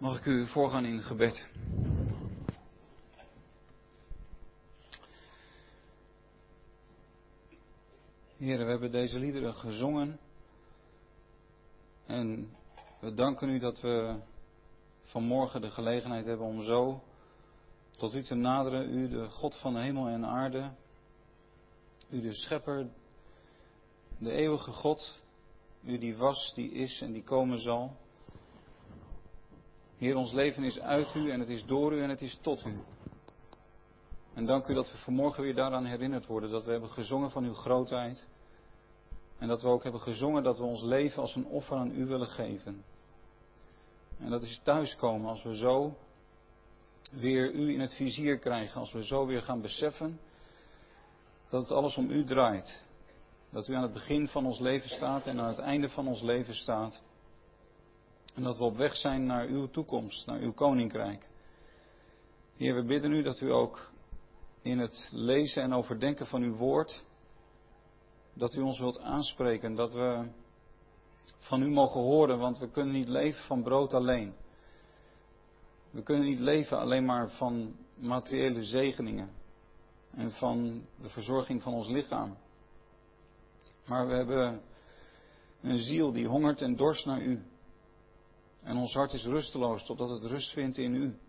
Mag ik u voorgaan in gebed? Heer, we hebben deze liederen gezongen. En we danken u dat we vanmorgen de gelegenheid hebben om zo tot u te naderen. U, de God van hemel en aarde. U, de schepper, de eeuwige God. U die was, die is en die komen zal. Heer, ons leven is uit u en het is door u en het is tot u. En dank u dat we vanmorgen weer daaraan herinnerd worden. Dat we hebben gezongen van uw grootheid. En dat we ook hebben gezongen dat we ons leven als een offer aan u willen geven. En dat is thuiskomen als we zo weer u in het vizier krijgen. Als we zo weer gaan beseffen dat het alles om u draait. Dat u aan het begin van ons leven staat en aan het einde van ons leven staat. En dat we op weg zijn naar uw toekomst, naar uw koninkrijk. Heer, we bidden u dat u ook in het lezen en overdenken van uw woord, dat u ons wilt aanspreken, dat we van u mogen horen, want we kunnen niet leven van brood alleen. We kunnen niet leven alleen maar van materiële zegeningen en van de verzorging van ons lichaam. Maar we hebben een ziel die hongert en dorst naar u. En ons hart is rusteloos totdat het rust vindt in u.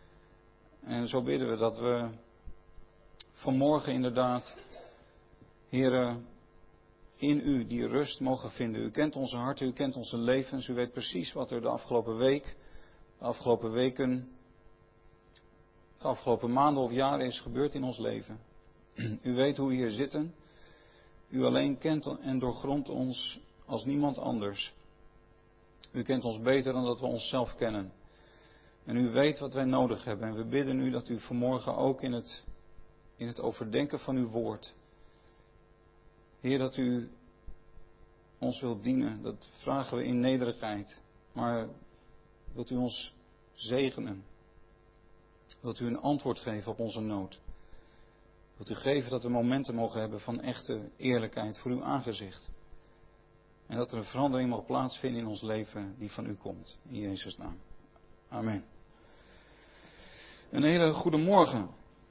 En zo bidden we dat we vanmorgen inderdaad, Heere, in u die rust mogen vinden. U kent onze harten, u kent onze levens. U weet precies wat er de afgelopen week, de afgelopen weken, de afgelopen maanden of jaren is gebeurd in ons leven. U weet hoe we hier zitten. U alleen kent en doorgrondt ons als niemand anders. U kent ons beter dan dat we onszelf kennen. En u weet wat wij nodig hebben. En we bidden u dat u vanmorgen ook in het overdenken van uw woord, Heer, dat u ons wilt dienen. Dat vragen we in nederigheid. Maar wilt u ons zegenen? Wilt u een antwoord geven op onze nood? Wilt u geven dat we momenten mogen hebben van echte eerlijkheid voor uw aangezicht? En dat er een verandering mag plaatsvinden in ons leven die van u komt. In Jezus' naam. Amen. Een hele goede morgen.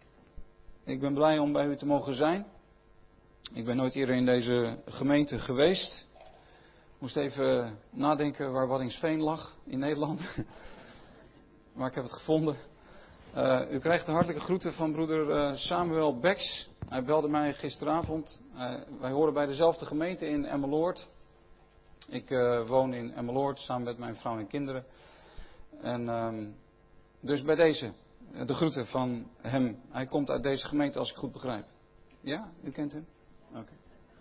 Ik ben blij om bij u te mogen zijn. Ik ben nooit eerder in deze gemeente geweest. Ik moest even nadenken waar Waddinxveen lag in Nederland. Maar ik heb het gevonden. U krijgt de hartelijke groeten van broeder Samuel Beks. Hij belde mij gisteravond. Wij horen bij dezelfde gemeente in Emmeloord. Ik woon in Emmeloord samen met mijn vrouw en kinderen. En dus bij deze, de groeten van hem. Hij komt uit deze gemeente als ik goed begrijp. Ja, u kent hem? Oké.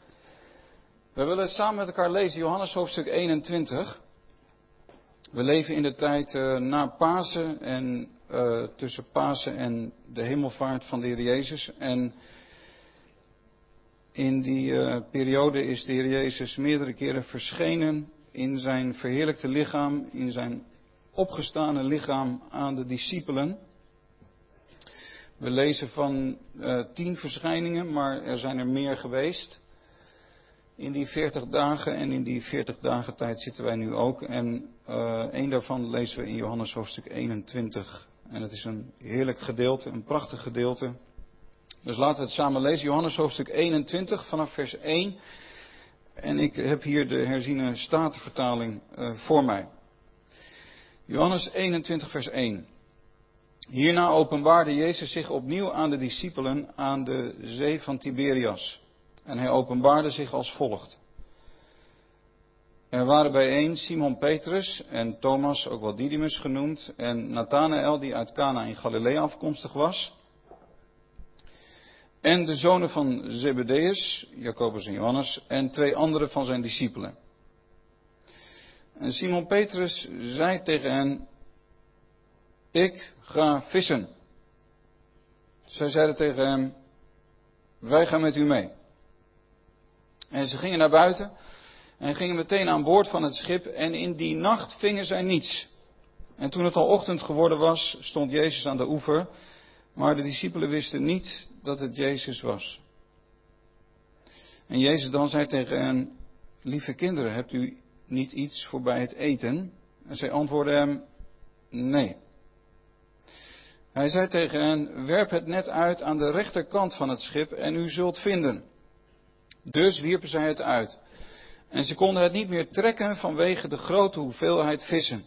We willen samen met elkaar lezen Johannes hoofdstuk 21. We leven in de tijd na Pasen en tussen Pasen en de hemelvaart van de Heer Jezus. En in die periode is de Heer Jezus meerdere keren verschenen in zijn verheerlijkte lichaam, in zijn opgestane lichaam aan de discipelen. We lezen van 10 verschijningen, maar er zijn er meer geweest in die 40 dagen. En in die 40 dagen tijd zitten wij nu ook. En één daarvan lezen we in Johannes hoofdstuk 21. En het is een heerlijk gedeelte, een prachtig gedeelte. Dus laten we het samen lezen. Johannes hoofdstuk 21 vanaf vers 1. En ik heb hier de herziene statenvertaling voor mij. Johannes 21 vers 1. Hierna openbaarde Jezus zich opnieuw aan de discipelen aan de zee van Tiberias. En hij openbaarde zich als volgt. Er waren bijeen Simon Petrus en Thomas, ook wel Didymus genoemd, en Nathanael die uit Cana in Galilea afkomstig was. En de zonen van Zebedeus, Jacobus en Johannes, en 2 andere van zijn discipelen. En Simon Petrus zei tegen hen: ik ga vissen. Zij zeiden tegen hem: wij gaan met u mee. En ze gingen naar buiten en gingen meteen aan boord van het schip en in die nacht vingen zij niets. En toen het al ochtend geworden was, stond Jezus aan de oever, maar de discipelen wisten niet dat het Jezus was. En Jezus dan zei tegen hen: lieve kinderen, hebt u niet iets voor bij het eten? En zij antwoordden hem: Nee. Hij zei tegen hen, werp het net uit aan de rechterkant van het schip en u zult vinden. Dus wierpen zij het uit. En ze konden het niet meer trekken vanwege de grote hoeveelheid vissen.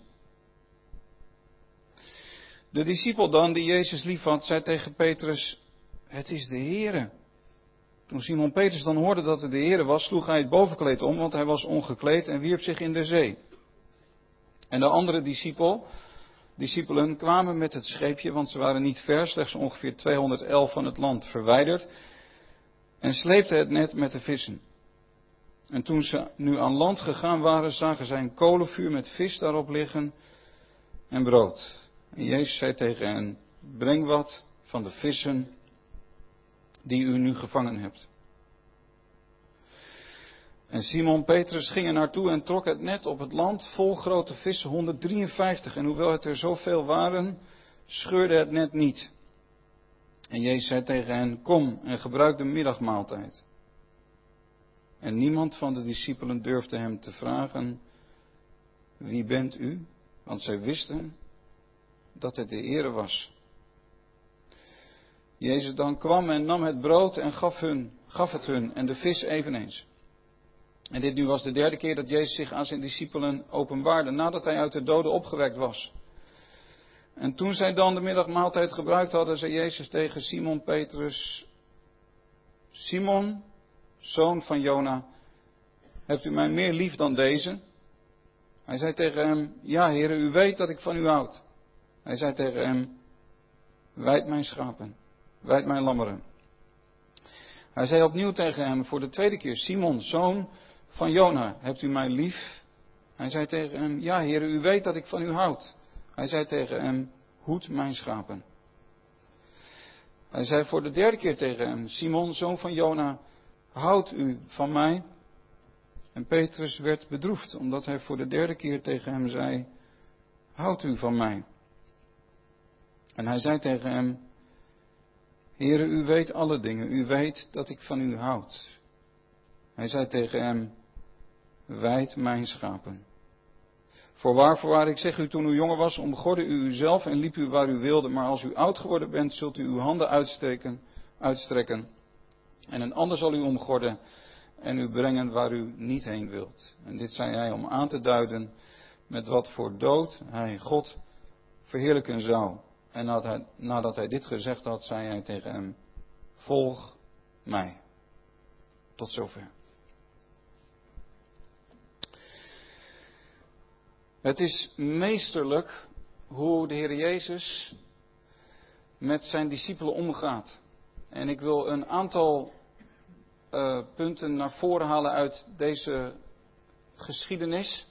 De discipel dan, die Jezus liefhad, zei tegen Petrus, het is de Heere. Toen Simon Petrus dan hoorde dat het de Heere was, sloeg hij het bovenkleed om, want hij was ongekleed en wierp zich in de zee. En de andere discipelen kwamen met het scheepje, want ze waren niet ver, slechts ongeveer 211 van het land verwijderd, en sleepten het net met de vissen. En toen ze nu aan land gegaan waren, zagen zij een kolenvuur met vis daarop liggen en brood. En Jezus zei tegen hen, breng wat van de vissen die u nu gevangen hebt. En Simon Petrus ging er naartoe en trok het net op het land vol grote vissen, 153. En hoewel het er zoveel waren, scheurde het net niet. En Jezus zei tegen hen, kom en gebruik de middagmaaltijd. En niemand van de discipelen durfde hem te vragen, wie bent u? Want zij wisten dat het de Heere was. Jezus dan kwam en nam het brood en gaf het hun en de vis eveneens. En dit nu was de derde keer dat Jezus zich aan zijn discipelen openbaarde, nadat hij uit de doden opgewekt was. En toen zij dan de middagmaaltijd gebruikt hadden, zei Jezus tegen Simon Petrus, Simon, zoon van Jona, hebt u mij meer lief dan deze? Hij zei tegen hem, ja Heere, u weet dat ik van u houd. Hij zei tegen hem, wijd mijn schapen, wijd mijn lammeren. Hij zei opnieuw tegen hem voor de tweede keer, Simon, zoon van Jona, hebt u mij lief? Hij zei tegen hem, ja Heere, u weet dat ik van u houd. Hij zei tegen hem, hoed mijn schapen. Hij zei voor de derde keer tegen hem, Simon, zoon van Jona, houdt u van mij? En Petrus werd bedroefd, omdat hij voor de derde keer tegen hem zei, houdt u van mij? En hij zei tegen hem, Heere, u weet alle dingen, u weet dat ik van u houd. Hij zei tegen hem, wijd mijn schapen. Voorwaar, ik zeg u, toen u jonger was, omgordde u uzelf en liep u waar u wilde. Maar als u oud geworden bent, zult u uw handen uitstrekken. En een ander zal u omgorden en u brengen waar u niet heen wilt. En dit zei hij om aan te duiden met wat voor dood hij God verheerlijken zou. En nadat hij dit gezegd had, zei hij tegen hem, volg mij. Tot zover. Het is meesterlijk hoe de Heer Jezus met zijn discipelen omgaat. En ik wil een aantal punten naar voren halen uit deze geschiedenis.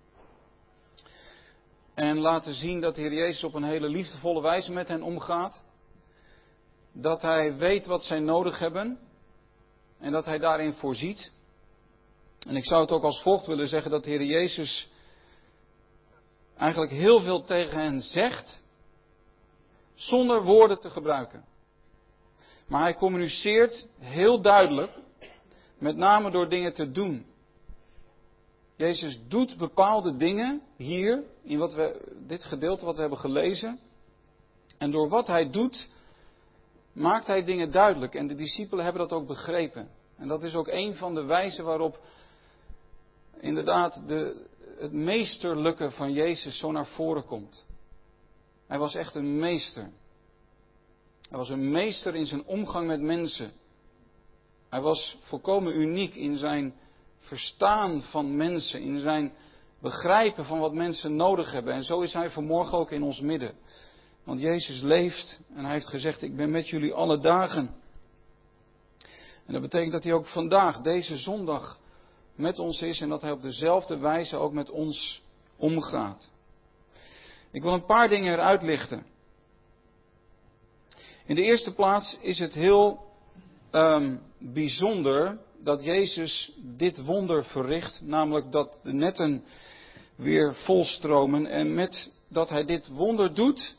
En laten zien dat de Heer Jezus op een hele liefdevolle wijze met hen omgaat. Dat hij weet wat zij nodig hebben. En dat hij daarin voorziet. En ik zou het ook als volgt willen zeggen dat de Heer Jezus eigenlijk heel veel tegen hen zegt, zonder woorden te gebruiken. Maar hij communiceert heel duidelijk, met name door dingen te doen. Jezus doet bepaalde dingen hier, in dit gedeelte wat we hebben gelezen. En door wat hij doet, maakt hij dingen duidelijk. En de discipelen hebben dat ook begrepen. En dat is ook een van de wijzen waarop inderdaad het meesterlijke van Jezus zo naar voren komt. Hij was echt een meester. Hij was een meester in zijn omgang met mensen. Hij was volkomen uniek in zijn verstaan van mensen, in zijn begrijpen van wat mensen nodig hebben. En zo is hij vanmorgen ook in ons midden. Want Jezus leeft en hij heeft gezegd, ik ben met jullie alle dagen. En dat betekent dat hij ook vandaag, deze zondag, met ons is en dat hij op dezelfde wijze ook met ons omgaat. Ik wil een paar dingen eruit lichten. In de eerste plaats is het heel bijzonder dat Jezus dit wonder verricht, namelijk dat de netten weer volstromen. En met dat hij dit wonder doet,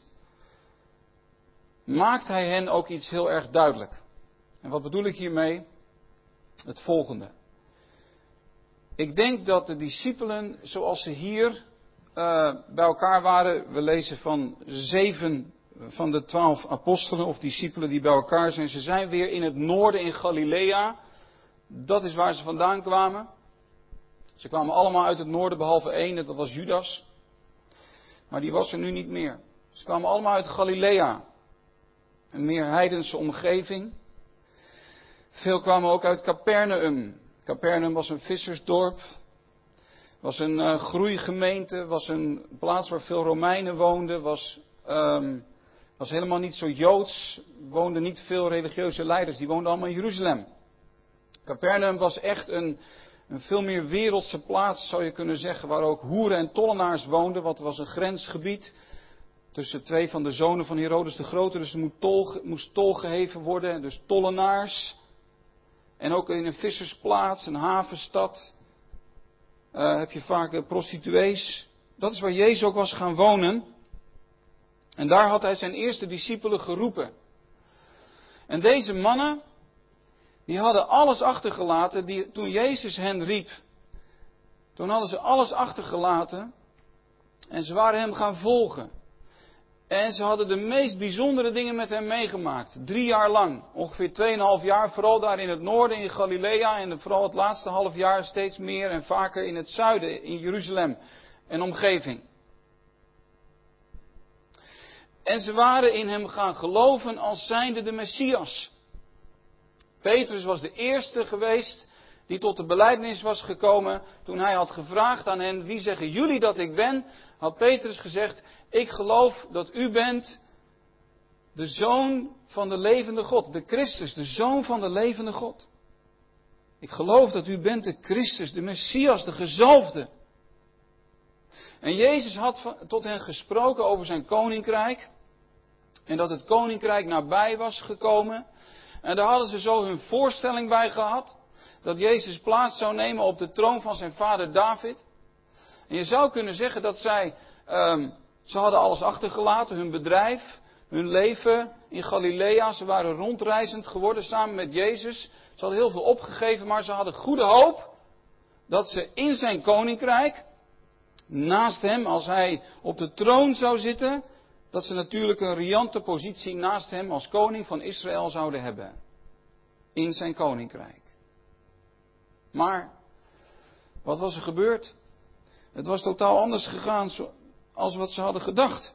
maakt hij hen ook iets heel erg duidelijk. En wat bedoel ik hiermee? Het volgende. Ik denk dat de discipelen, zoals ze hier bij elkaar waren. We lezen van 7 van de 12 apostelen of discipelen die bij elkaar zijn. Ze zijn weer in het noorden in Galilea. Dat is waar ze vandaan kwamen. Ze kwamen allemaal uit het noorden behalve één, dat was Judas. Maar die was er nu niet meer. Ze kwamen allemaal uit Galilea. Een meer heidense omgeving. Veel kwamen ook uit Capernaum. Capernaum was een vissersdorp. Was een groeigemeente. Was een plaats waar veel Romeinen woonden. Was helemaal niet zo Joods. Woonden niet veel religieuze leiders. Die woonden allemaal in Jeruzalem. Capernaum was echt een veel meer wereldse plaats, zou je kunnen zeggen. Waar ook hoeren en tollenaars woonden. Want het was een grensgebied tussen 2 van de zonen van Herodes de Grote. Dus er moest tol geheven worden. Dus tollenaars. En ook in een vissersplaats, een havenstad, heb je vaak prostituees. Dat is waar Jezus ook was gaan wonen. En daar had hij zijn eerste discipelen geroepen. En deze mannen, die hadden alles achtergelaten toen Jezus hen riep. Toen hadden ze alles achtergelaten en ze waren hem gaan volgen. En ze hadden de meest bijzondere dingen met hem meegemaakt. 3 jaar lang. Ongeveer 2,5 jaar. Vooral daar in het noorden in Galilea. En vooral het laatste half jaar steeds meer en vaker in het zuiden. In Jeruzalem en omgeving. En ze waren in hem gaan geloven als zijnde de Messias. Petrus was de eerste geweest die tot de belijdenis was gekomen. Toen hij had gevraagd aan hen, wie zeggen jullie dat ik ben? Had Petrus gezegd, ik geloof dat u bent de Zoon van de levende God. De Christus, de Zoon van de levende God. Ik geloof dat u bent de Christus, de Messias, de gezalfde. En Jezus had tot hen gesproken over zijn koninkrijk. En dat het koninkrijk nabij was gekomen. En daar hadden ze zo hun voorstelling bij gehad. Dat Jezus plaats zou nemen op de troon van zijn vader David. En je zou kunnen zeggen dat ze hadden alles achtergelaten. Hun bedrijf, hun leven in Galilea. Ze waren rondreizend geworden samen met Jezus. Ze hadden heel veel opgegeven, maar ze hadden goede hoop. Dat ze in zijn koninkrijk, naast hem, als hij op de troon zou zitten. Dat ze natuurlijk een riante positie naast hem als koning van Israël zouden hebben. In zijn koninkrijk. Maar, wat was er gebeurd? Het was totaal anders gegaan als wat ze hadden gedacht.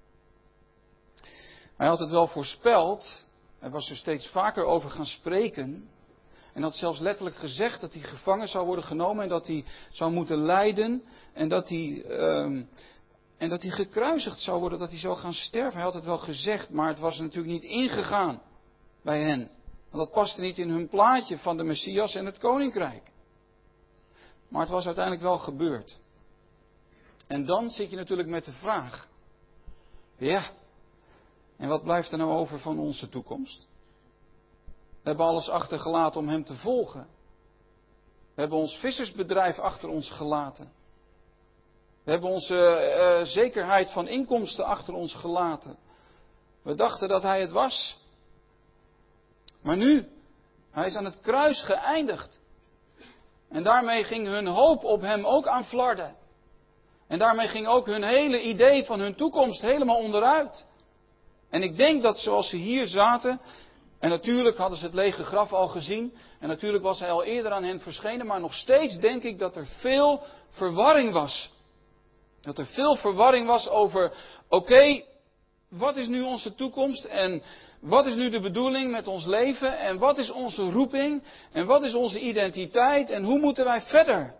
Hij had het wel voorspeld. Hij was er steeds vaker over gaan spreken. En had zelfs letterlijk gezegd dat hij gevangen zou worden genomen. En dat hij zou moeten lijden. En dat hij gekruisigd zou worden. Dat hij zou gaan sterven. Hij had het wel gezegd. Maar het was natuurlijk niet ingegaan bij hen. Want dat paste niet in hun plaatje van de Messias en het koninkrijk. Maar het was uiteindelijk wel gebeurd. En dan zit je natuurlijk met de vraag. Ja, en wat blijft er nou over van onze toekomst? We hebben alles achtergelaten om hem te volgen. We hebben ons vissersbedrijf achter ons gelaten. We hebben onze zekerheid van inkomsten achter ons gelaten. We dachten dat hij het was. Maar nu, hij is aan het kruis geëindigd. En daarmee ging hun hoop op hem ook aan flarden. En daarmee ging ook hun hele idee van hun toekomst helemaal onderuit. En ik denk dat zoals ze hier zaten, en natuurlijk hadden ze het lege graf al gezien, en natuurlijk was hij al eerder aan hen verschenen, maar nog steeds denk ik dat er veel verwarring was. Dat er veel verwarring was over, oké, wat is nu onze toekomst en wat is nu de bedoeling met ons leven en wat is onze roeping en wat is onze identiteit en hoe moeten wij verder?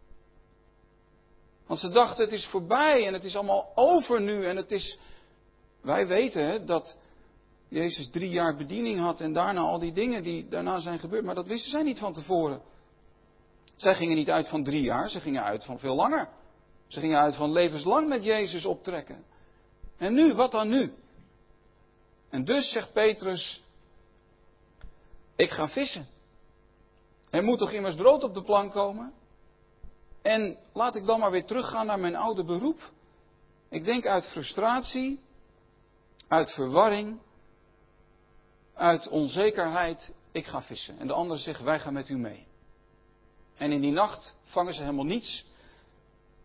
Want ze dachten het is voorbij en het is allemaal over nu en het is... Wij weten dat Jezus 3 jaar bediening had en daarna al die dingen die daarna zijn gebeurd, maar dat wisten zij niet van tevoren. Zij gingen niet uit van 3 jaar, ze gingen uit van veel langer. Ze gingen uit van levenslang met Jezus optrekken. En nu, wat dan nu? En dus zegt Petrus, ik ga vissen. Er moet toch immers brood op de plank komen? En laat ik dan maar weer teruggaan naar mijn oude beroep. Ik denk uit frustratie, uit verwarring, uit onzekerheid, ik ga vissen. En de anderen zeggen, wij gaan met u mee. En in die nacht vangen ze helemaal niets.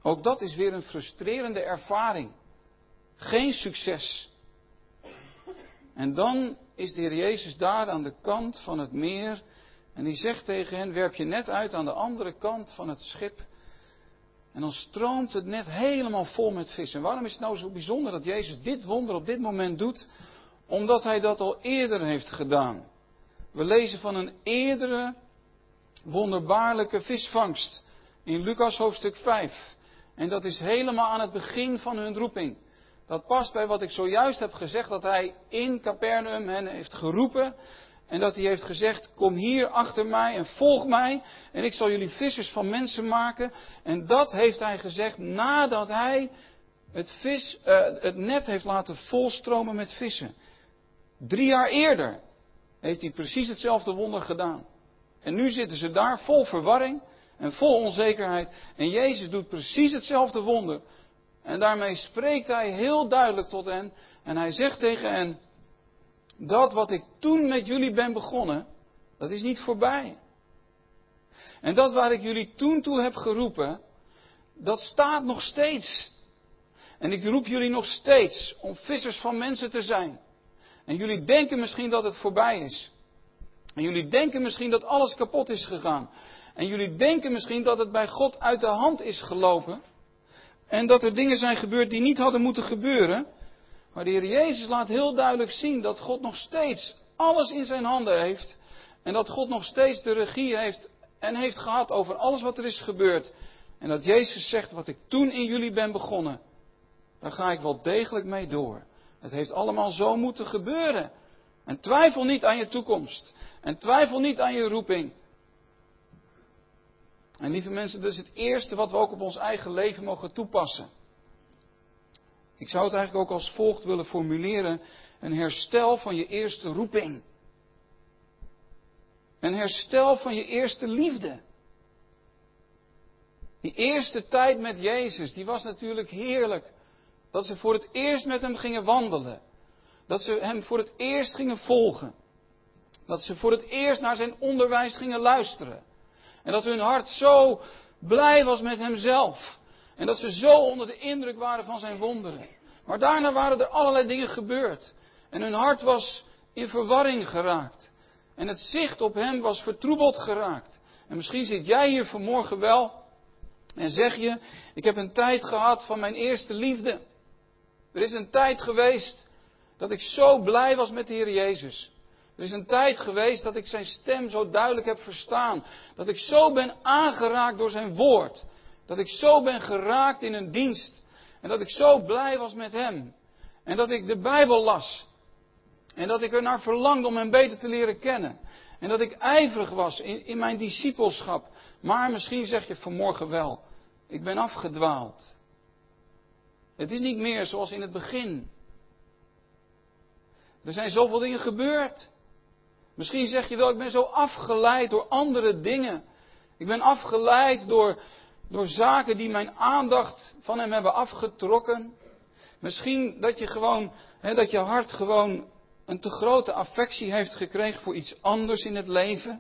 Ook dat is weer een frustrerende ervaring. Geen succes. En dan is de Heer Jezus daar aan de kant van het meer. En die zegt tegen hen, werp je net uit aan de andere kant van het schip. En dan stroomt het net helemaal vol met vis. En waarom is het nou zo bijzonder dat Jezus dit wonder op dit moment doet? Omdat hij dat al eerder heeft gedaan. We lezen van een eerdere wonderbaarlijke visvangst. In Lucas hoofdstuk 5. En dat is helemaal aan het begin van hun roeping. Dat past bij wat ik zojuist heb gezegd. Dat hij in Capernaum hen heeft geroepen. En dat hij heeft gezegd, kom hier achter mij en volg mij. En ik zal jullie vissers van mensen maken. En dat heeft hij gezegd nadat hij het net heeft laten volstromen met vissen. 3 jaar eerder heeft hij precies hetzelfde wonder gedaan. En nu zitten ze daar vol verwarring en vol onzekerheid. En Jezus doet precies hetzelfde wonder. En daarmee spreekt hij heel duidelijk tot hen. En hij zegt tegen hen, dat wat ik toen met jullie ben begonnen, dat is niet voorbij. En dat waar ik jullie toen toe heb geroepen, dat staat nog steeds. En ik roep jullie nog steeds om vissers van mensen te zijn. En jullie denken misschien dat het voorbij is. En jullie denken misschien dat alles kapot is gegaan. En jullie denken misschien dat het bij God uit de hand is gelopen. En dat er dingen zijn gebeurd die niet hadden moeten gebeuren. Maar de Heer Jezus laat heel duidelijk zien dat God nog steeds alles in zijn handen heeft. En dat God nog steeds de regie heeft en heeft gehad over alles wat er is gebeurd. En dat Jezus zegt, wat ik toen in jullie ben begonnen, daar ga ik wel degelijk mee door. Het heeft allemaal zo moeten gebeuren. En twijfel niet aan je toekomst. En twijfel niet aan je roeping. En lieve mensen, dat is het eerste wat we ook op ons eigen leven mogen toepassen. Ik zou het eigenlijk ook als volgt willen formuleren. Een herstel van je eerste roeping. Een herstel van je eerste liefde. Die eerste tijd met Jezus, die was natuurlijk heerlijk. Dat ze voor het eerst met hem gingen wandelen. Dat ze hem voor het eerst gingen volgen. Dat ze voor het eerst naar zijn onderwijs gingen luisteren. En dat hun hart zo blij was met hemzelf. En dat ze zo onder de indruk waren van zijn wonderen. Maar daarna waren er allerlei dingen gebeurd. En hun hart was in verwarring geraakt. En het zicht op hem was vertroebeld geraakt. En misschien zit jij hier vanmorgen wel en zeg je, ik heb een tijd gehad van mijn eerste liefde. Er is een tijd geweest dat ik zo blij was met de Heer Jezus. Er is een tijd geweest dat ik zijn stem zo duidelijk heb verstaan. Dat ik zo ben aangeraakt door zijn woord. Dat ik zo ben geraakt in een dienst. En dat ik zo blij was met hem. En dat ik de Bijbel las. En dat ik er naar verlangde om hem beter te leren kennen. En dat ik ijverig was in mijn discipelschap. Maar misschien zeg je vanmorgen wel, ik ben afgedwaald. Het is niet meer zoals in het begin. Er zijn zoveel dingen gebeurd. Misschien zeg je wel, ik ben zo afgeleid door andere dingen. Ik ben afgeleid door zaken die mijn aandacht van hem hebben afgetrokken. Misschien dat dat je hart gewoon een te grote affectie heeft gekregen voor iets anders in het leven.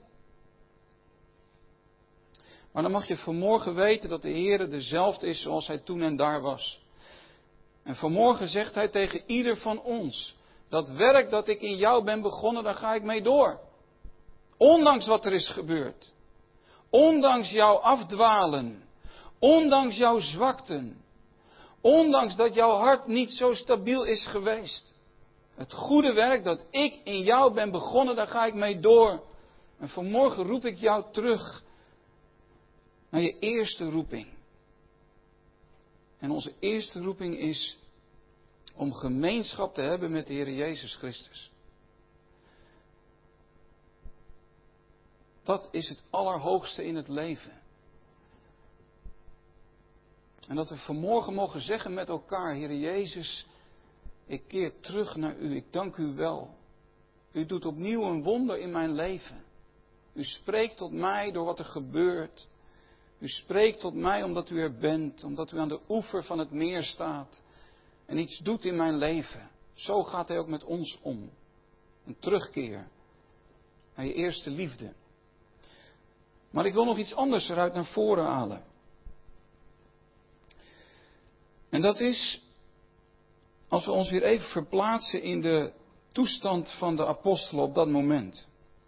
Maar dan mag je vanmorgen weten dat de Heer dezelfde is zoals hij toen en daar was. En vanmorgen zegt hij tegen ieder van ons, dat werk dat ik in jou ben begonnen, daar ga ik mee door. Ondanks wat er is gebeurd. Ondanks jouw afdwalen. Ondanks jouw zwakten. Ondanks dat jouw hart niet zo stabiel is geweest. Het goede werk dat ik in jou ben begonnen, daar ga ik mee door. En vanmorgen roep ik jou terug naar je eerste roeping. En onze eerste roeping is om gemeenschap te hebben met de Heer Jezus Christus. Dat is het allerhoogste in het leven. En dat we vanmorgen mogen zeggen met elkaar, Heer Jezus, ik keer terug naar u, ik dank u wel. U doet opnieuw een wonder in mijn leven. U spreekt tot mij door wat er gebeurt. U spreekt tot mij omdat u er bent, omdat u aan de oever van het meer staat en iets doet in mijn leven. Zo gaat hij ook met ons om. Een terugkeer naar je eerste liefde. Maar ik wil nog iets anders eruit naar voren halen. En dat is, als we ons weer even verplaatsen in de toestand van de apostelen op dat moment.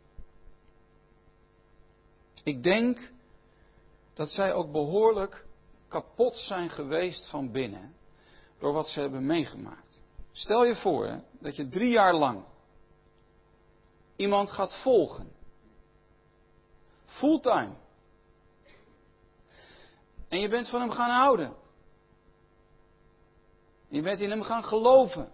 Ik denk dat zij ook behoorlijk kapot zijn geweest van binnen door wat ze hebben meegemaakt. Stel je voor hè, dat je 3 jaar lang iemand gaat volgen. Fulltime. En je bent van hem gaan houden. Je bent in hem gaan geloven.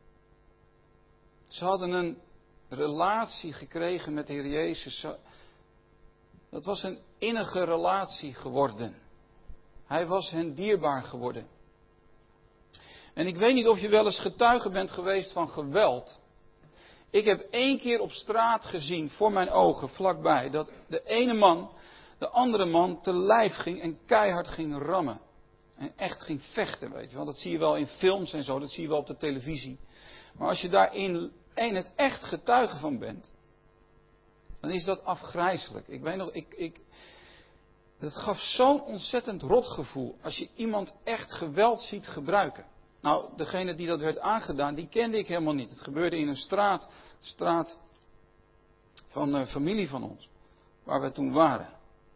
Ze hadden een relatie gekregen met de Heer Jezus. Dat was een innige relatie geworden. Hij was hen dierbaar geworden. En ik weet niet of je wel eens getuige bent geweest van geweld. Ik heb 1 keer op straat gezien, voor mijn ogen, vlakbij, dat de ene man de andere man te lijf ging en keihard ging rammen. En echt ging vechten, weet je. Want dat zie je wel in films en zo, dat zie je wel op de televisie. Maar als je daar in het echt getuige van bent, dan is dat afgrijselijk. Ik weet nog, het gaf zo'n ontzettend rotgevoel als je iemand echt geweld ziet gebruiken. Nou, degene die dat werd aangedaan, die kende ik helemaal niet. Het gebeurde in een straat van een familie van ons, waar we toen waren.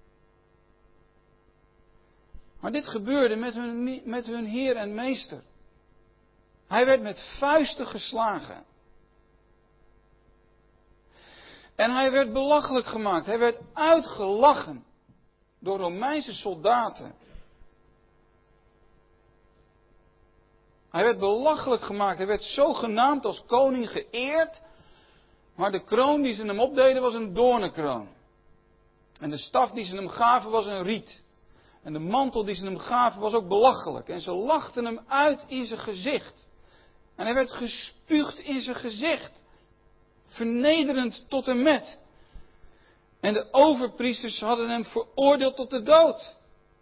Maar dit gebeurde met hun Heer en Meester. Hij werd met vuisten geslagen. En hij werd belachelijk gemaakt. Hij werd uitgelachen door Romeinse soldaten. Hij werd belachelijk gemaakt. Hij werd zogenaamd als koning geëerd. Maar de kroon die ze hem opdeden was een doornenkroon. En de staf die ze hem gaven was een riet. En de mantel die ze hem gaven was ook belachelijk. En ze lachten hem uit in zijn gezicht. En hij werd gespuugd in zijn gezicht. Vernederend tot en met. En de overpriesters hadden hem veroordeeld tot de dood.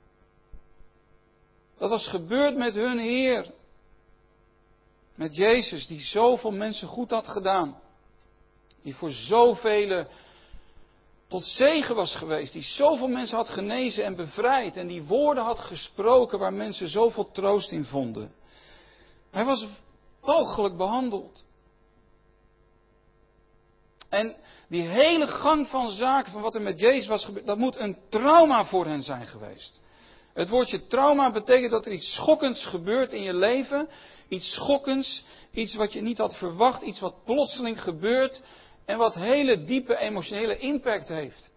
Dat was gebeurd met hun Heer. Met Jezus, die zoveel mensen goed had gedaan. Die voor zoveel tot zegen was geweest. Die zoveel mensen had genezen en bevrijd. En die woorden had gesproken waar mensen zoveel troost in vonden. Hij was walgelijk behandeld. En die hele gang van zaken, van wat er met Jezus was gebeurd, dat moet een trauma voor hen zijn geweest. Het woordje trauma betekent dat er iets schokkends gebeurt in je leven. Iets schokkends, iets wat je niet had verwacht, iets wat plotseling gebeurt en wat hele diepe emotionele impact heeft.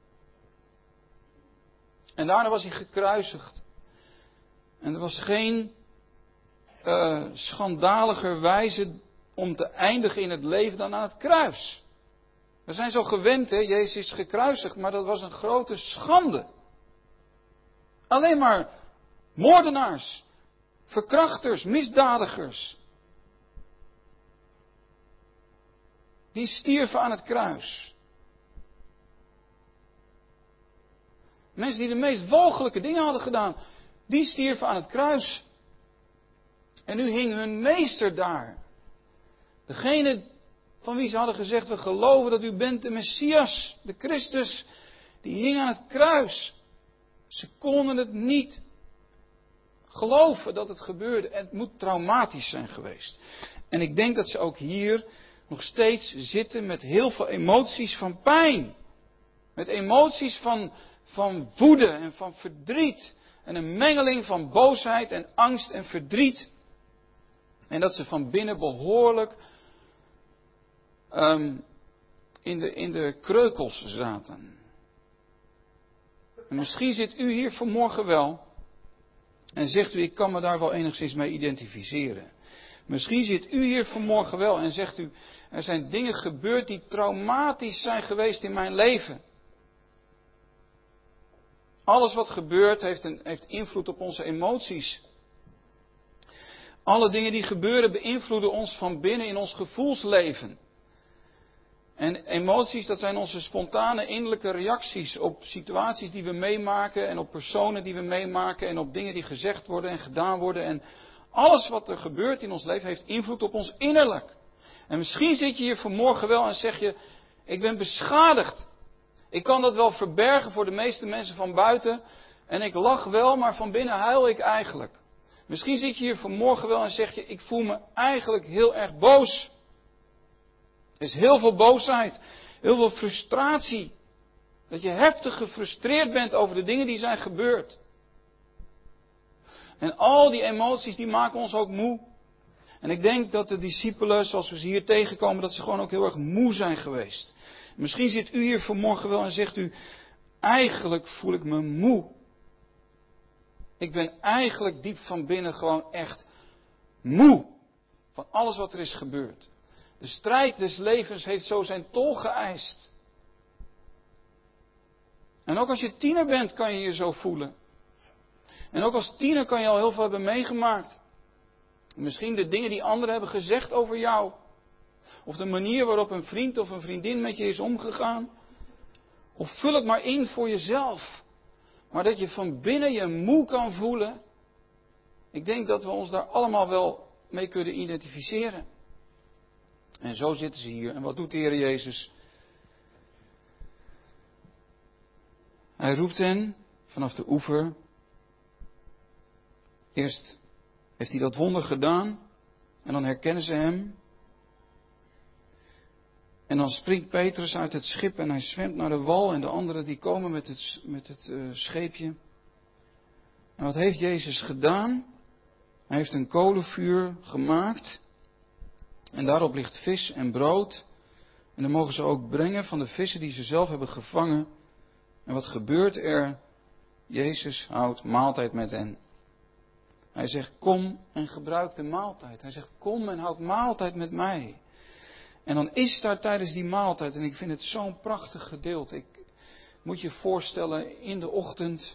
En daarna was hij gekruisigd. En er was geen schandaliger wijze om te eindigen in het leven dan aan het kruis. We zijn zo gewend, hè, Jezus is gekruisigd, maar dat was een grote schande. Alleen maar moordenaars, verkrachters, misdadigers. Die stierven aan het kruis. Mensen die de meest walgelijke dingen hadden gedaan, die stierven aan het kruis. En nu hing hun meester daar. Degene van wie ze hadden gezegd, we geloven dat u bent de Messias, de Christus, die hing aan het kruis. Ze konden het niet geloven dat het gebeurde. En het moet traumatisch zijn geweest. En ik denk dat ze ook hier nog steeds zitten met heel veel emoties van pijn. Met emoties van woede en van verdriet. En een mengeling van boosheid en angst en verdriet. En dat ze van binnen behoorlijk in de kreukels zaten. En misschien zit u hier vanmorgen wel en zegt u, ik kan me daar wel enigszins mee identificeren. Misschien zit u hier vanmorgen wel en zegt u, er zijn dingen gebeurd die traumatisch zijn geweest in mijn leven. Alles wat gebeurt heeft invloed op onze emoties. Alle dingen die gebeuren beïnvloeden ons van binnen in ons gevoelsleven. En emoties, dat zijn onze spontane innerlijke reacties op situaties die we meemaken en op personen die we meemaken en op dingen die gezegd worden en gedaan worden. En alles wat er gebeurt in ons leven heeft invloed op ons innerlijk. En misschien zit je hier vanmorgen wel en zeg je, ik ben beschadigd. Ik kan dat wel verbergen voor de meeste mensen van buiten. En ik lach wel, maar van binnen huil ik eigenlijk. Misschien zit je hier vanmorgen wel en zeg je, ik voel me eigenlijk heel erg boos. Er is heel veel boosheid, heel veel frustratie. Dat je heftig gefrustreerd bent over de dingen die zijn gebeurd. En al die emoties die maken ons ook moe. En ik denk dat de discipelen, zoals we ze hier tegenkomen, dat ze gewoon ook heel erg moe zijn geweest. Misschien zit u hier vanmorgen wel en zegt u, eigenlijk voel ik me moe. Ik ben eigenlijk diep van binnen gewoon echt moe van alles wat er is gebeurd. De strijd des levens heeft zo zijn tol geëist. En ook als je tiener bent kan je je zo voelen. En ook als tiener kan je al heel veel hebben meegemaakt. Misschien de dingen die anderen hebben gezegd over jou. Of de manier waarop een vriend of een vriendin met je is omgegaan. Of vul het maar in voor jezelf. Maar dat je van binnen je moe kan voelen. Ik denk dat we ons daar allemaal wel mee kunnen identificeren. En zo zitten ze hier. En wat doet de Heer Jezus? Hij roept hen vanaf de oever. Eerst heeft hij dat wonder gedaan. En dan herkennen ze hem. En dan springt Petrus uit het schip en hij zwemt naar de wal. En de anderen die komen met het scheepje. En wat heeft Jezus gedaan? Hij heeft een kolenvuur gemaakt. En daarop ligt vis en brood. En dan mogen ze ook brengen van de vissen die ze zelf hebben gevangen. En wat gebeurt er? Jezus houdt maaltijd met hen. Hij zegt, kom en gebruik de maaltijd. Hij zegt, kom en houd maaltijd met mij. En dan is daar tijdens die maaltijd, en ik vind het zo'n prachtig gedeelte. Ik moet je voorstellen, in de ochtend.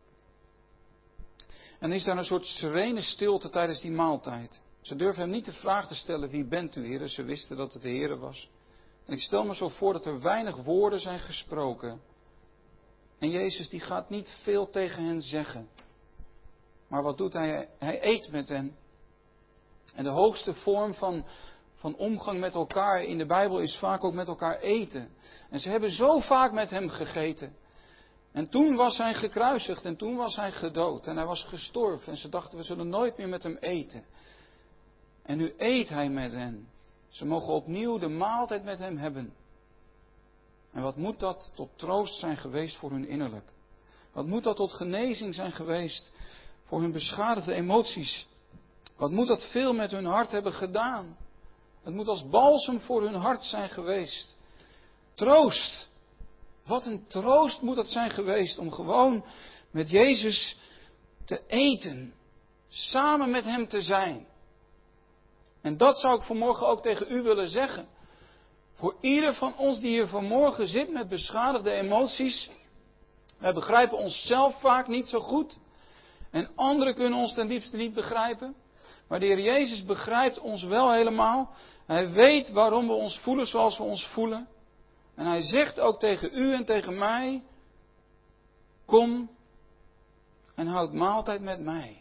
En is daar een soort serene stilte tijdens die maaltijd. Ze durven hem niet de vraag te stellen, wie bent u, Heer? Ze wisten dat het de Heer was. En ik stel me zo voor dat er weinig woorden zijn gesproken. En Jezus die gaat niet veel tegen hen zeggen. Maar wat doet hij? Hij eet met hen. En de hoogste vorm van omgang met elkaar in de Bijbel is vaak ook met elkaar eten. En ze hebben zo vaak met hem gegeten. En toen was hij gekruisigd en toen was hij gedood en hij was gestorven. En ze dachten, we zullen nooit meer met hem eten. En nu eet hij met hen. Ze mogen opnieuw de maaltijd met hem hebben. En wat moet dat tot troost zijn geweest voor hun innerlijk? Wat moet dat tot genezing zijn geweest voor hun beschadigde emoties? Wat moet dat veel met hun hart hebben gedaan? Het moet als balsem voor hun hart zijn geweest. Troost. Wat een troost moet dat zijn geweest om gewoon met Jezus te eten. Samen met hem te zijn. En dat zou ik vanmorgen ook tegen u willen zeggen. Voor ieder van ons die hier vanmorgen zit met beschadigde emoties. Wij begrijpen onszelf vaak niet zo goed. En anderen kunnen ons ten diepste niet begrijpen. Maar de Heer Jezus begrijpt ons wel helemaal. Hij weet waarom we ons voelen zoals we ons voelen. En hij zegt ook tegen u en tegen mij. Kom en houd maaltijd met mij.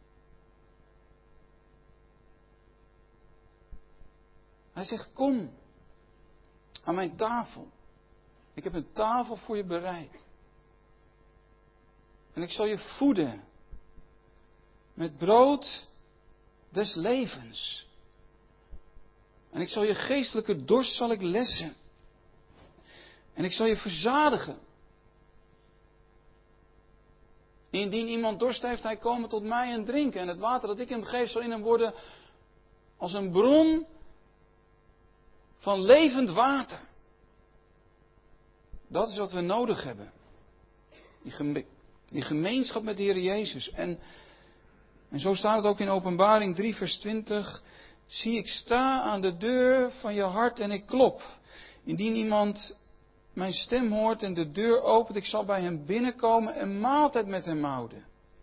Hij zegt, kom aan mijn tafel. Ik heb een tafel voor je bereid. En ik zal je voeden met brood des levens. En ik zal je geestelijke dorst zal ik lessen. En ik zal je verzadigen. Indien iemand dorst heeft, hij komen tot mij en drinken. En het water dat ik hem geef zal in hem worden als een bron van levend water. Dat is wat we nodig hebben. Die gemeenschap met de Heer Jezus. En zo staat het ook in Openbaring 3 vers 20. Zie, ik sta aan de deur van je hart en ik klop. Indien iemand mijn stem hoort en de deur opent, ik zal bij hem binnenkomen en maaltijd met hem houden.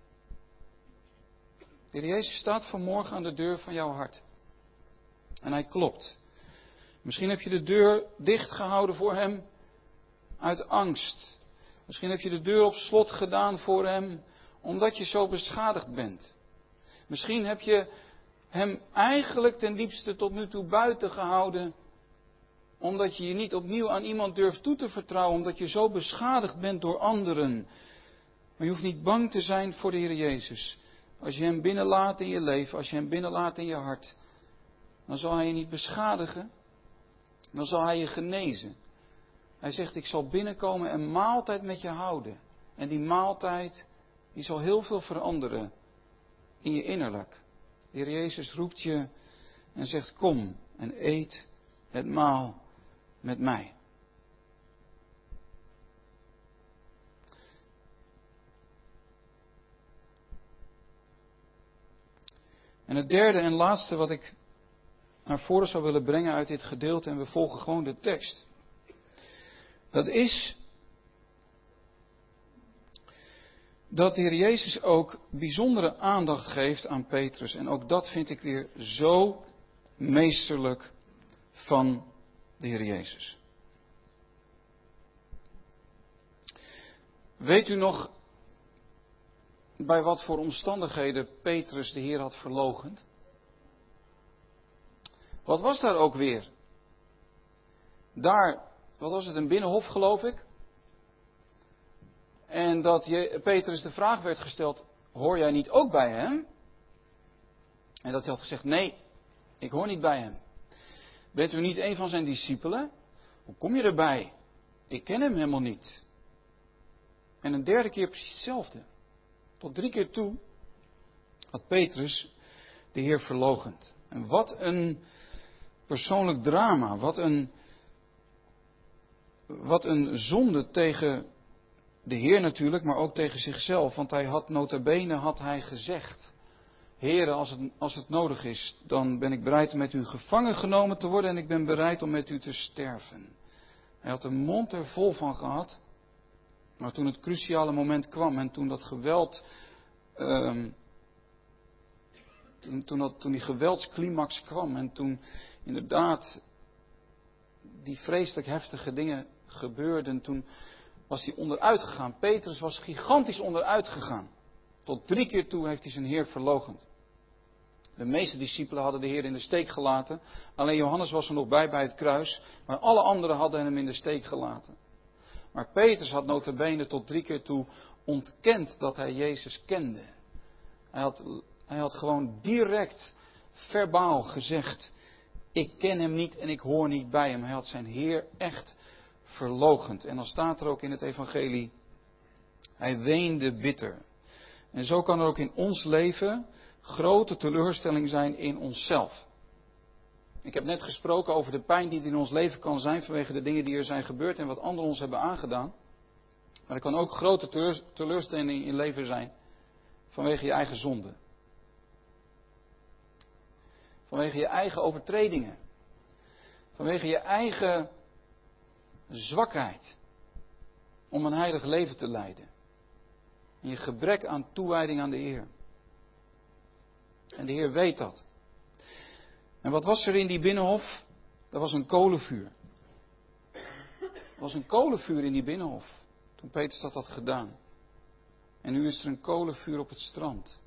De Heer Jezus staat vanmorgen aan de deur van jouw hart. En hij klopt. Misschien heb je de deur dicht gehouden voor hem uit angst. Misschien heb je de deur op slot gedaan voor hem omdat je zo beschadigd bent. Misschien heb je hem eigenlijk ten diepste tot nu toe buiten gehouden omdat je je niet opnieuw aan iemand durft toe te vertrouwen, omdat je zo beschadigd bent door anderen. Maar je hoeft niet bang te zijn voor de Heer Jezus. Als je hem binnenlaat in je leven, als je hem binnenlaat in je hart, dan zal hij je niet beschadigen, dan zal hij je genezen. Hij zegt, ik zal binnenkomen en maaltijd met je houden. En die maaltijd, die zal heel veel veranderen in je innerlijk. De Heer Jezus roept je en zegt, kom en eet het maal met mij. En het derde en laatste wat ik naar voren zou willen brengen uit dit gedeelte, en we volgen gewoon de tekst. Dat is dat de Heer Jezus ook bijzondere aandacht geeft aan Petrus. En ook dat vind ik weer zo meesterlijk van de Heer Jezus. Weet u nog bij wat voor omstandigheden Petrus de Heer had verloochend? Wat was daar ook weer? Daar, wat was het, een binnenhof geloof ik? En dat Petrus de vraag werd gesteld, hoor jij niet ook bij hem? En dat hij had gezegd, nee, ik hoor niet bij hem. Bent u niet een van zijn discipelen? Hoe kom je erbij? Ik ken hem helemaal niet. En een derde keer precies hetzelfde. Tot 3 keer toe had Petrus de Heer verloochend. En wat een persoonlijk drama, wat een zonde tegen de Heer natuurlijk, maar ook tegen zichzelf. Want hij had nota bene gezegd, Heere, als het nodig is, dan ben ik bereid om met u gevangen genomen te worden en ik ben bereid om met u te sterven. Hij had de mond er vol van gehad, maar toen het cruciale moment kwam en toen dat geweld, toen die geweldsclimax kwam en toen inderdaad die vreselijk heftige dingen gebeurden, toen was hij onderuit gegaan. Petrus was gigantisch onderuit gegaan. Tot 3 keer toe heeft hij zijn Heer verloochend. De meeste discipelen hadden de Heer in de steek gelaten. Alleen Johannes was er nog bij het kruis. Maar alle anderen hadden hem in de steek gelaten. Maar Petrus had nota bene tot 3 keer toe ontkend dat hij Jezus kende. Hij had gewoon direct verbaal gezegd, ik ken hem niet en ik hoor niet bij hem. Hij had zijn Heer echt verloochend. En dan staat er ook in het evangelie, hij weende bitter. En zo kan er ook in ons leven grote teleurstelling zijn in onszelf. Ik heb net gesproken over de pijn die er in ons leven kan zijn vanwege de dingen die er zijn gebeurd en wat anderen ons hebben aangedaan. Maar er kan ook grote teleurstelling in je leven zijn vanwege je eigen zonde. Vanwege je eigen overtredingen. Vanwege je eigen zwakheid om een heilig leven te leiden. En je gebrek aan toewijding aan de Heer. En de Heer weet dat. En wat was er in die binnenhof? Dat was een kolenvuur. Er was een kolenvuur in die binnenhof. Toen Petrus dat had gedaan. En nu is er een kolenvuur op het strand.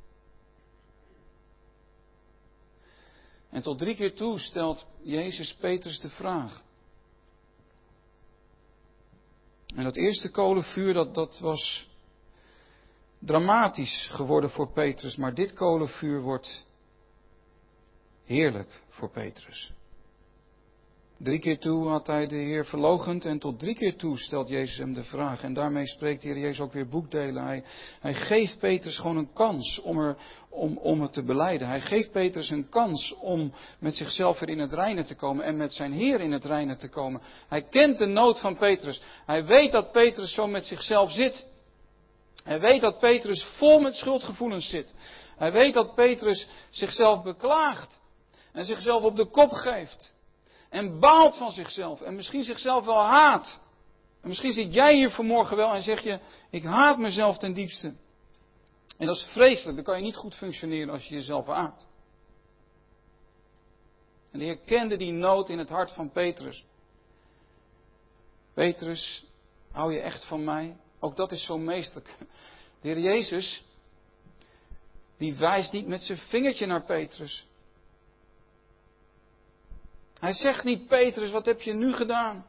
En tot 3 keer toe stelt Jezus Petrus de vraag. En dat eerste kolenvuur, dat was dramatisch geworden voor Petrus. Maar dit kolenvuur wordt heerlijk voor Petrus. 3 keer toe had hij de Heer verloochend en tot 3 keer toe stelt Jezus hem de vraag. En daarmee spreekt de Heer Jezus ook weer boekdelen. Hij geeft Petrus gewoon een kans om het te belijden. Hij geeft Petrus een kans om met zichzelf weer in het reine te komen en met zijn Heer in het reine te komen. Hij kent de nood van Petrus. Hij weet dat Petrus zo met zichzelf zit. Hij weet dat Petrus vol met schuldgevoelens zit. Hij weet dat Petrus zichzelf beklaagt en zichzelf op de kop geeft. En baalt van zichzelf. En misschien zichzelf wel haat. En misschien zit jij hier vanmorgen wel en zeg je, ik haat mezelf ten diepste. En dat is vreselijk. Dan kan je niet goed functioneren als je jezelf haat. En de Heer kende die nood in het hart van Petrus. Petrus, hou je echt van mij? Ook dat is zo meesterlijk. De Heer Jezus, die wijst niet met zijn vingertje naar Petrus. Hij zegt niet, Petrus, wat heb je nu gedaan?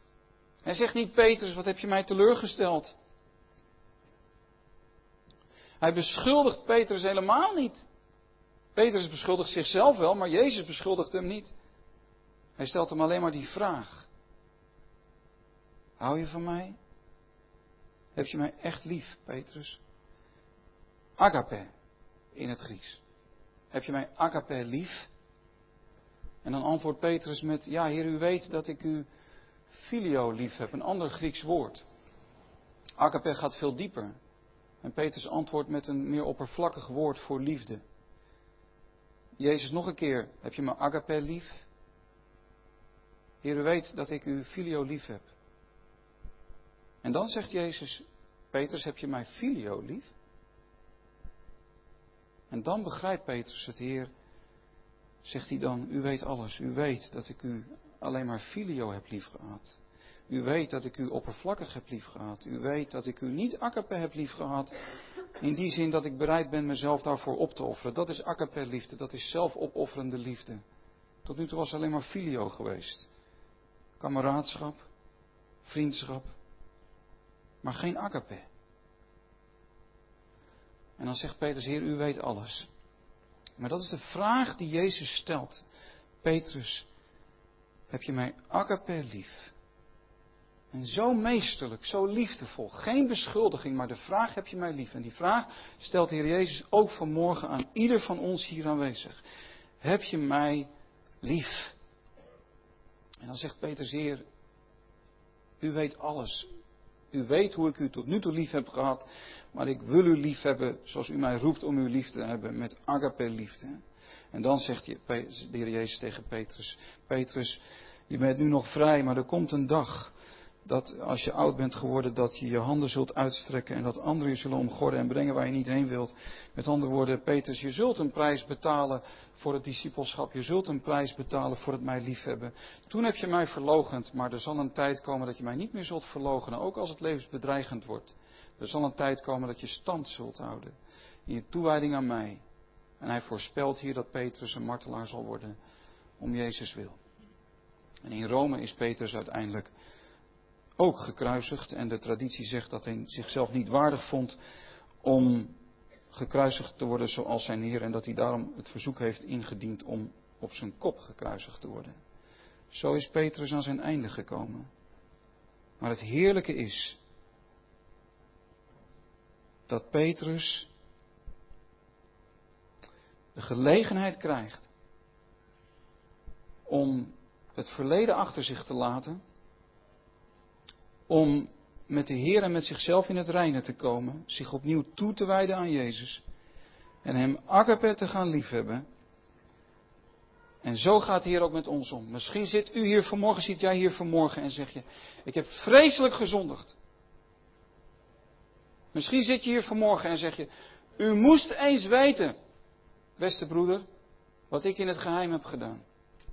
Hij zegt niet, Petrus, wat heb je mij teleurgesteld? Hij beschuldigt Petrus helemaal niet. Petrus beschuldigt zichzelf wel, maar Jezus beschuldigt hem niet. Hij stelt hem alleen maar die vraag. Hou je van mij? Heb je mij echt lief, Petrus? Agape in het Grieks. Heb je mij agape lief? En dan antwoordt Petrus met, ja Heer, u weet dat ik u filio lief heb. Een ander Grieks woord. Agape gaat veel dieper. En Petrus antwoordt met een meer oppervlakkig woord voor liefde. Jezus nog een keer, heb je me agape lief? Heer, u weet dat ik u filio lief heb. En dan zegt Jezus, Petrus, heb je mij filio lief? En dan begrijpt Petrus het, Heer, zegt hij dan, u weet alles. U weet dat ik u alleen maar filio heb lief gehad. U weet dat ik u oppervlakkig heb lief gehad. U weet dat ik u niet agape heb lief gehad. In die zin dat ik bereid ben mezelf daarvoor op te offeren. Dat is agape liefde, dat is zelfopofferende liefde. Tot nu toe was het alleen maar filio geweest. Kameraadschap, vriendschap, maar geen agape. En dan zegt Petrus, Heer, u weet alles. Maar dat is de vraag die Jezus stelt. Petrus, heb je mij agape lief? En zo meesterlijk, zo liefdevol. Geen beschuldiging, maar de vraag, heb je mij lief? En die vraag stelt de Heer Jezus ook vanmorgen aan ieder van ons hier aanwezig. Heb je mij lief? En dan zegt Petrus, Heer, u weet alles. U weet hoe ik u tot nu toe lief heb gehad. Maar ik wil u lief hebben zoals u mij roept om u lief te hebben. Met agape liefde. En dan zegt de Heer Jezus tegen Petrus. Petrus, je bent nu nog vrij, maar er komt een dag dat als je oud bent geworden, dat je je handen zult uitstrekken en dat anderen je zullen omgorden en brengen waar je niet heen wilt. Met andere woorden, Petrus, je zult een prijs betalen voor het discipelschap. Je zult een prijs betalen voor het mij liefhebben. Toen heb je mij verloochend, maar er zal een tijd komen dat je mij niet meer zult verloochenen, ook als het levensbedreigend wordt. Er zal een tijd komen dat je stand zult houden in je toewijding aan mij. En hij voorspelt hier dat Petrus een martelaar zal worden om Jezus wil. En in Rome is Petrus uiteindelijk ook gekruisigd. En de traditie zegt dat hij zichzelf niet waardig vond om gekruisigd te worden zoals zijn Heer. En dat hij daarom het verzoek heeft ingediend om op zijn kop gekruisigd te worden. Zo is Petrus aan zijn einde gekomen. Maar het heerlijke is dat Petrus de gelegenheid krijgt om het verleden achter zich te laten. Om met de Heer en met zichzelf in het reine te komen. Zich opnieuw toe te wijden aan Jezus. En hem agape te gaan liefhebben. En zo gaat de Heer ook met ons om. Misschien zit jij hier vanmorgen en zeg je, ik heb vreselijk gezondigd. Misschien zit je hier vanmorgen en zeg je, u moest eens weten, beste broeder, wat ik in het geheim heb gedaan.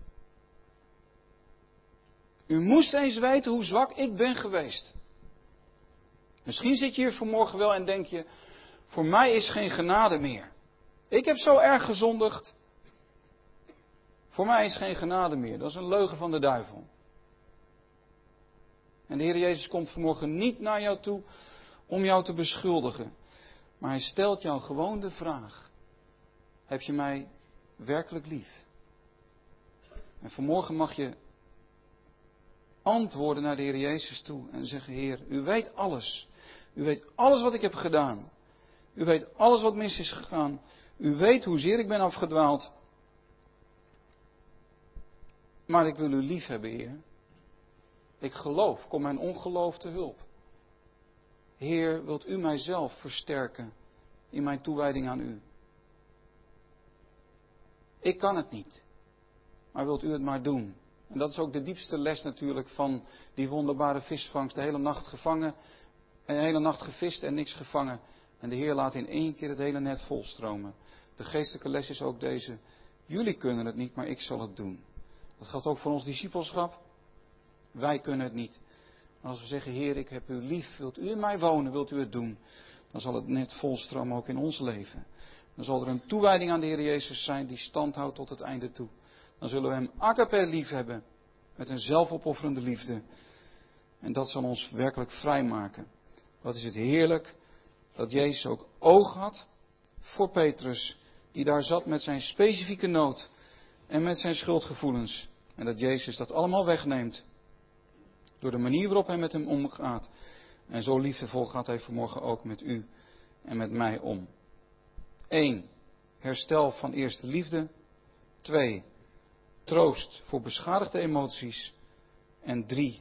U moest eens weten hoe zwak ik ben geweest. Misschien zit je hier vanmorgen wel en denk je, voor mij is geen genade meer. Ik heb zo erg gezondigd. Voor mij is geen genade meer. Dat is een leugen van de duivel. En de Heer Jezus komt vanmorgen niet naar jou toe om jou te beschuldigen. Maar hij stelt jou gewoon de vraag. Heb je mij werkelijk lief? En vanmorgen mag je antwoorden naar de Heer Jezus toe en zeggen, Heer, u weet alles. U weet alles wat ik heb gedaan. U weet alles wat mis is gegaan. U weet hoezeer ik ben afgedwaald. Maar ik wil u lief hebben, Heer. Ik geloof, kom mijn ongeloof te hulp. Heer, wilt u mijzelf versterken in mijn toewijding aan u? Ik kan het niet, maar wilt u het maar doen? En dat is ook de diepste les natuurlijk van die wonderbare visvangst. De hele nacht gevangen, de hele nacht gevist en niks gevangen. En de Heer laat in één keer het hele net volstromen. De geestelijke les is ook deze. Jullie kunnen het niet, maar ik zal het doen. Dat geldt ook voor ons discipelschap. Wij kunnen het niet. Maar als we zeggen, Heer, ik heb u lief, wilt u in mij wonen, wilt u het doen? Dan zal het net volstromen ook in ons leven. Dan zal er een toewijding aan de Heer Jezus zijn die stand houdt tot het einde toe. Dan zullen we hem agape lief hebben. Met een zelfopofferende liefde. En dat zal ons werkelijk vrijmaken. Wat is het heerlijk Dat Jezus ook oog had voor Petrus, die daar zat met zijn specifieke nood en met zijn schuldgevoelens. En dat Jezus dat allemaal wegneemt door de manier waarop hij met hem omgaat. En zo liefdevol gaat hij vanmorgen ook met u en met mij om. 1. Herstel van eerste liefde. 2. Troost voor beschadigde emoties. En 3.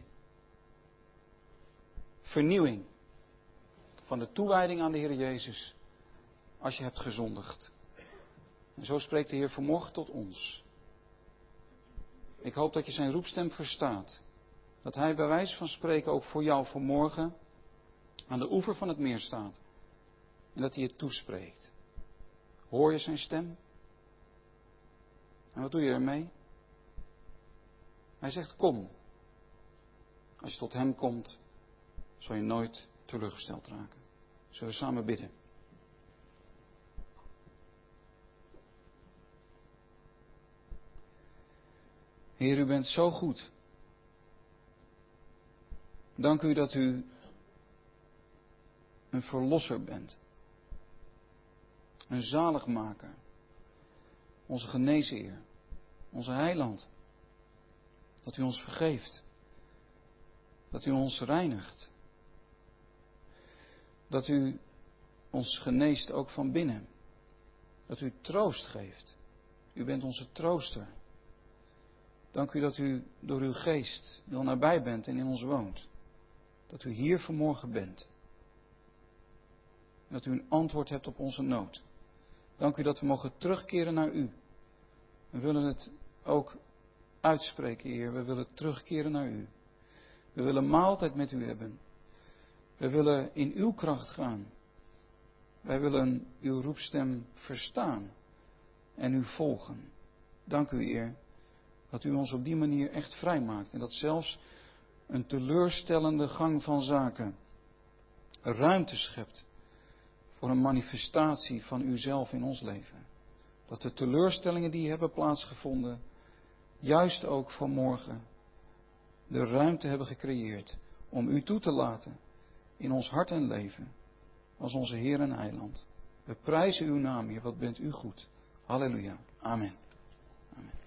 Vernieuwing van de toewijding aan de Heer Jezus als je hebt gezondigd. En zo spreekt de Heer vanmorgen tot ons. Ik hoop dat je zijn roepstem verstaat. Dat hij bij wijze van spreken ook voor jou vanmorgen aan de oever van het meer staat. En dat hij je toespreekt. Hoor je zijn stem? En wat doe je ermee? Hij zegt kom. Als je tot hem komt, zal je nooit teleurgesteld raken. Zullen we samen bidden? Heer, u bent zo goed. Dank u dat u een verlosser bent. Een zaligmaker. Onze geneesheer. Onze heiland. Dat u ons vergeeft. Dat u ons reinigt. Dat u ons geneest ook van binnen. Dat u troost geeft. U bent onze trooster. Dank u dat u door uw geest heel nabij bent en in ons woont. Dat u hier vanmorgen bent. Dat u een antwoord hebt op onze nood. Dank u dat we mogen terugkeren naar u. We willen het ook uitspreken, Heer. We willen terugkeren naar u. We willen maaltijd met u hebben. We willen in uw kracht gaan. Wij willen uw roepstem verstaan en u volgen. Dank u, Heer, dat u ons op die manier echt vrij maakt. En dat zelfs een teleurstellende gang van zaken ruimte schept voor een manifestatie van uzelf in ons leven. Dat de teleurstellingen die hebben plaatsgevonden, juist ook vanmorgen, de ruimte hebben gecreëerd om u toe te laten in ons hart en leven als onze Heer en Heiland. We prijzen uw naam, Heer, wat bent u goed. Halleluja. Amen. Amen.